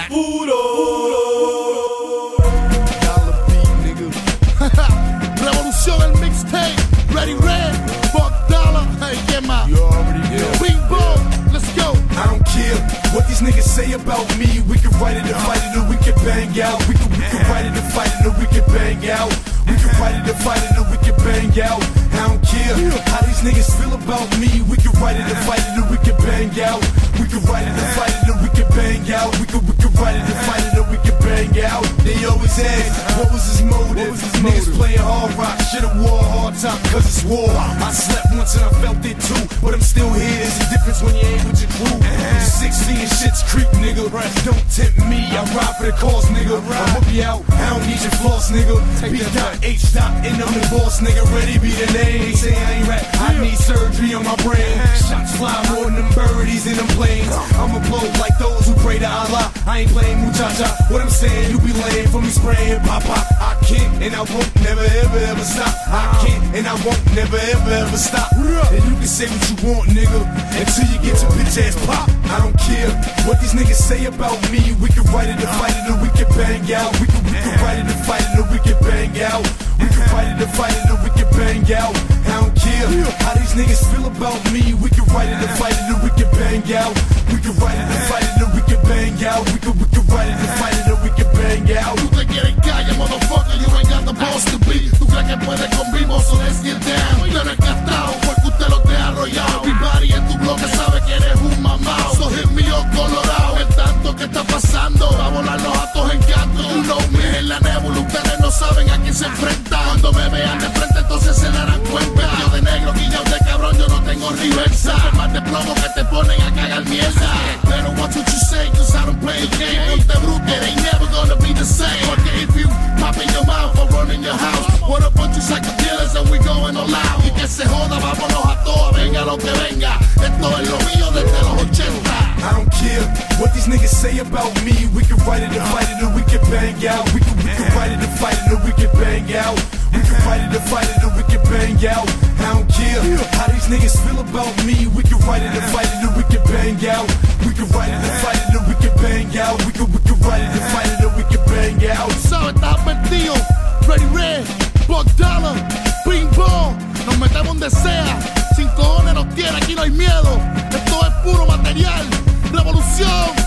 Puro. Revolución, el mixtape. Ready Red, Buck Dollar. Hey, ¿quién más? You already know. Bing Bong, let's go. I don't care what these niggas say about me. We can write it and fight it, or we can bang out. We can write it and fight it, or we can bang out. We can write it and fight it, or we can bang out. I don't care how these niggas feel about me. We can write it and fight it, or we can bang out. We can write it and fight it, or we can bang out. We can write it and fight it, or we can bang out. They always ask, what was his motive? Niggas playing hard rock, should've wore a hard top, cause it's war. I slept once and I felt it too, but I'm still here. There's a difference when you ain't with your crew. 16 and shit's creep, nigga. Don't tempt me, I ride for the cause, nigga. I whip you out, I don't need your floss, nigga. B.H. and I'm the boss, nigga. Ready be the name. They say I ain't rap, I need surgery on my brain. Shots fly more than them birdies in them planes. I'ma blow like those who pray to Allah. I ain't playing muchacha. What I'm saying, you be lame for me spraying papa. I can't and I won't never ever ever stop. I can't and I won't never ever ever stop. And you can say what you want, nigga, until you get your bitch ass pop. I don't care what these niggas say about me. We can write it and fight it, or we can bang out. We can write it and fight it, or we can bang out. We can fight it and fight it, or we can bang out. I don't care how these niggas feel about me. We can write it and fight it, or we can bang out. We can write it and fight it, or we can bang out. We can write it and fight it, or we can bang out. Tú te quieres calle, motherfucker, you ain't got the balls to be. Tú crees que puedes conmigo, so let's get down. Tú eres gastado, porque usted lo te ha arrollado. Everybody en tu bloque sabe que eres un mamao. So hit me up, colorado, el tanto que está pasando. Va a volar los atos en canto. You know me, en la nébula, ustedes no saben a quién se enfrentan. Cuando me vean de frente, entonces se darán cuenta. Yo de negro, guiñado de cabrón, yo no tengo reversa. Más de plomo que te ponen a cagar mierda. Pero watch what you say, cause I don't play a game. Ponte bruto, it ain't never gonna be the same. Porque if you pop in your mouth or run in your house, what a bunch of psycho killers and we going all out. Y que se joda, vámonos a todos, venga lo que venga. Esto es lo mío desde los 80. I don't care what these niggas say about me. We can write it and fight it, or we can bang out. We can write it and fight it, or we can bang out. We can write it and fight it, or we can bang out. I don't care how these niggas feel about me. We can write it and fight it, or we can bang out. We can write it and fight it, or we can bang out. We can write it and fight it, or we can bang out. Sabes, estás perdido. Ready Red, Buck Dollar, Bing Bong. Nos metemos donde sea. Sin cojones nos tiene, aquí no hay miedo. Esto es puro material. Revolución.